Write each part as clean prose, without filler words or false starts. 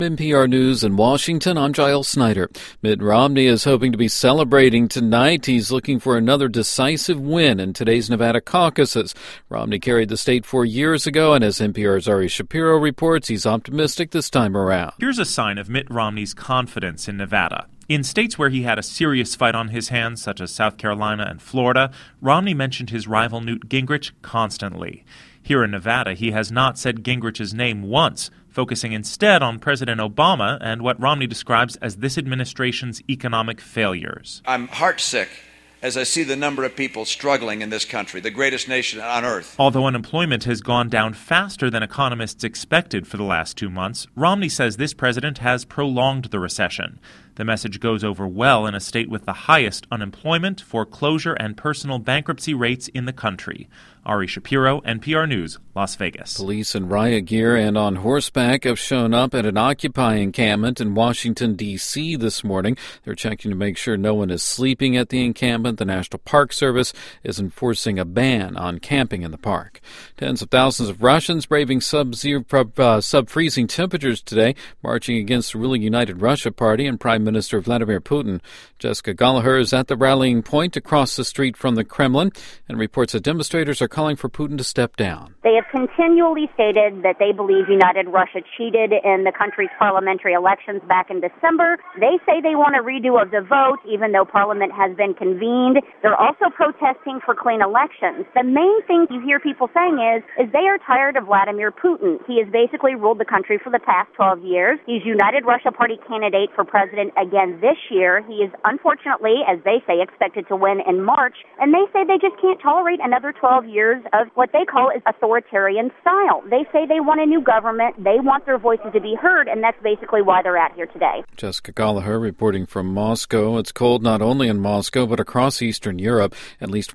NPR News in Washington, I'm Giles Snyder. Mitt Romney is hoping to be celebrating tonight. He's looking for another decisive win in today's Nevada caucuses. Romney carried the state 4 years ago, and as NPR's Ari Shapiro reports, he's optimistic this time around. Here's a sign of Mitt Romney's confidence in Nevada. In states where he had a serious fight on his hands, such as South Carolina and Florida, Romney mentioned his rival Newt Gingrich constantly. Here in Nevada, he has not said Gingrich's name once, focusing instead on President Obama and what Romney describes as this administration's economic failures. I'm heartsick as I see the number of people struggling in this country, the greatest nation on earth. Although unemployment has gone down faster than economists expected for the last 2 months, Romney says this president has prolonged the recession. The message goes over well in a state with the highest unemployment, foreclosure, and personal bankruptcy rates in the country. Ari Shapiro, NPR News, Las Vegas. Police in riot gear and on horseback have shown up at an Occupy encampment in Washington, D.C. this morning. They're checking to make sure no one is sleeping at the encampment. The National Park Service is enforcing a ban on camping in the park. Tens of thousands of Russians braving sub-freezing temperatures today, marching against the ruling United Russia Party and Prime Minister Vladimir Putin. Jessica Gallagher is at the rallying point across the street from the Kremlin and reports that demonstrators are calling for Putin to step down. They have continually stated that they believe United Russia cheated in the country's parliamentary elections back in December. They say they want a redo of the vote, even though Parliament has been convened. They're also protesting for clean elections. The main thing you hear people saying is they are tired of Vladimir Putin. He has basically ruled the country for the past 12 years. He's United Russia Party candidate for president again this year. He is unfortunately, as they say, expected to win in March. And they say they just can't tolerate another 12 years of what they call is authoritarian style. They say they want a new government. They want their voices to be heard, and that's basically why they're out here today. Jessica Gallagher reporting from Moscow. It's cold not only in Moscow, but across Eastern Europe. At least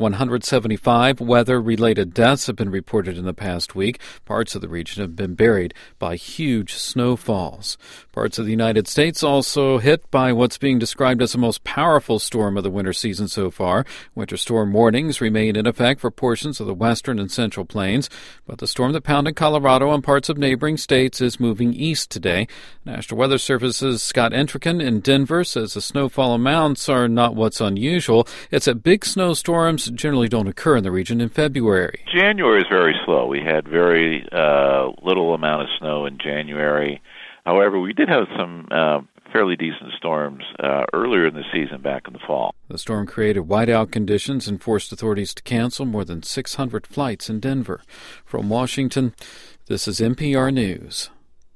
175 weather-related deaths have been reported in the past week. Parts of the region have been buried by huge snowfalls. Parts of the United States also hit by what's being described as the most powerful storm of the winter season so far. Winter storm warnings remain in effect for portions of the western and central plains, but the storm that pounded Colorado and parts of neighboring states is moving east today. National Weather Service's Scott Entricken in Denver says the snowfall amounts are not what's unusual. It's that big snowstorms generally don't occur in the region in February. January is very slow. We had very little amount of snow in January. However, we did have some fairly decent storms earlier in the season back in the fall. The storm created whiteout conditions and forced authorities to cancel more than 600 flights in Denver. From Washington, this is NPR News.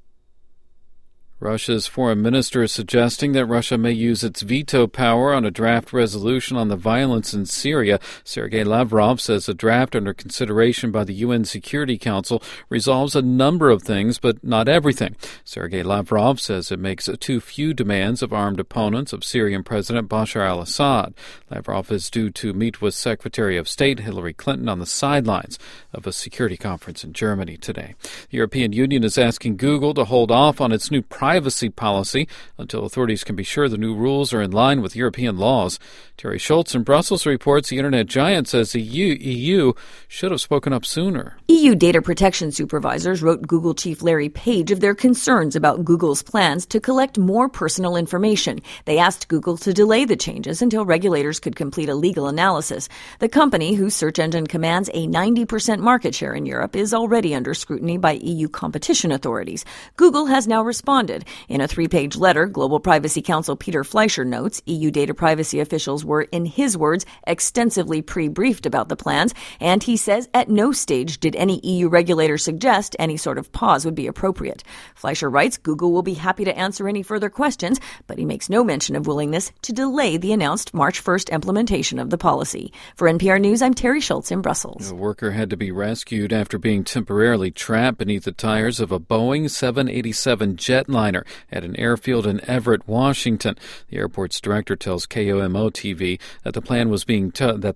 Russia's foreign minister is suggesting that Russia may use its veto power on a draft resolution on the violence in Syria. Sergei Lavrov says a draft under consideration by the UN Security Council resolves a number of things, but not everything. Sergei Lavrov says it makes too few demands of armed opponents of Syrian President Bashar al-Assad. Lavrov is due to meet with Secretary of State Hillary Clinton on the sidelines of a security conference in Germany today. The European Union is asking Google to hold off on its new privacy policy until authorities can be sure the new rules are in line with European laws. Terry Schultz in Brussels reports the internet giant says the EU should have spoken up sooner. EU data protection supervisors wrote Google chief Larry Page of their concerns about Google's plans to collect more personal information. They asked Google to delay the changes until regulators could complete a legal analysis. The company, whose search engine commands a 90% market share in Europe, is already under scrutiny by EU competition authorities. Google has now responded. In a 3-page letter, Global Privacy Counsel Peter Fleischer notes EU data privacy officials were, in his words, extensively pre-briefed about the plans, and he says at no stage did any EU regulator suggest any sort of pause would be appropriate. Fleischer writes Google will be happy to answer any further questions, but he makes no mention of willingness to delay the announced March 1st implementation of the policy. For NPR News, I'm Terry Schultz in Brussels. A worker had to be rescued after being temporarily trapped beneath the tires of a Boeing 787 jetliner at an airfield in Everett, Washington. The airport's director tells KOMO-TV that the plane was being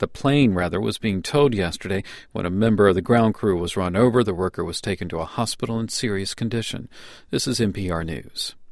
towed yesterday when a member of the ground crew was run over. The worker was taken to a hospital in serious condition. This is NPR News.